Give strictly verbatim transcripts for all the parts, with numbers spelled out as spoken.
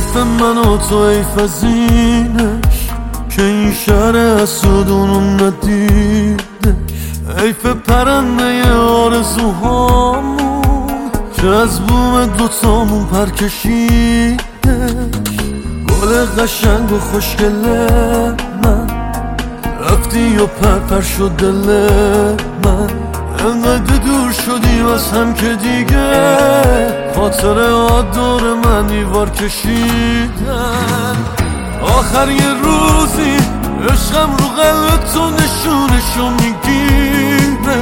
حیف من و تو حیف از اینش که این شهر حسودونو ندیدش. حیف پرنده آرزوهامون که از بوم دوتامون پر کشیدش. گل قشنگ و خوشگل من رفتی و پرپر شد دل من. انقدر دور شدیم از هم که دیگه خاطره ها دور من دیوار کشیدن. آخر یه روزی عشقم رو قلب تو نشونشو میگیره.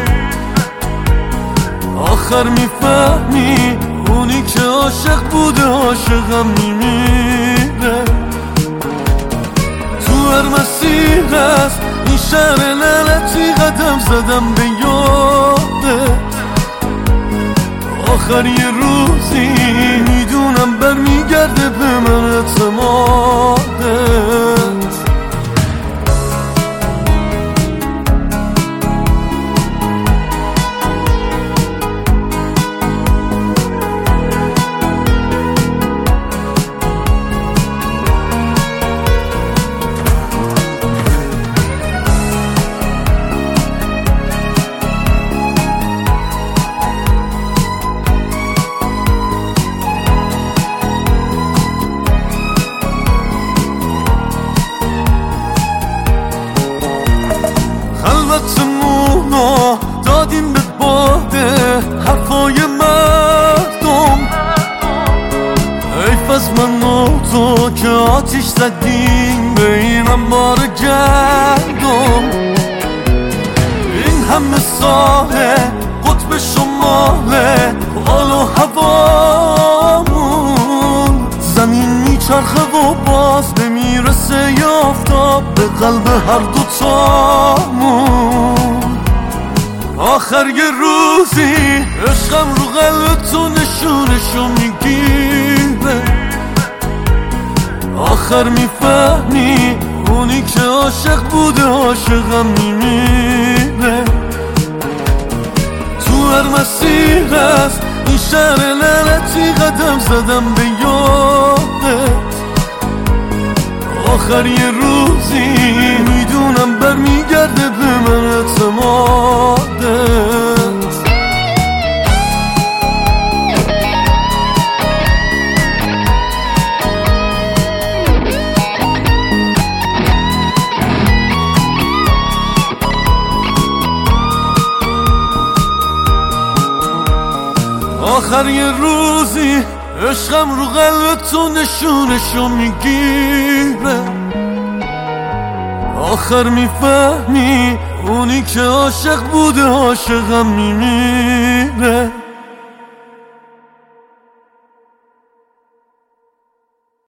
آخر میفهمی اونی که عاشق بوده عاشقم میمیره. تو هر مسیر است این شهر لعنتی قدم زدم به یاده. آخر یه روزی میدونم برمیگرده به من اعتمادت. خلوتمونو دادیم به باده حرفای مردم. حیف از من و تو که آتیش زدیم به این انبار گندم. این همه ساله قطب شماله حال و هوامون. زمین میچرخه و باز نمیرسه یافتاب به قلب هر دوتامون. آخر یه روزی عشقم رو قلب تو نشونشو میگیره. آخر میفهمی اونی که عاشق بوده عاشقم میمیره. تو هر مسیر است این شهر لعنتی قدم زدم به یادت. آخر یه روزی میدونم برمیگرده به من اعتمادت. آخر یه روزی عشقم رو قلب تو نشونشو میگیره. آخر میفهمی اونی که عاشق بوده عاشقم میمیره.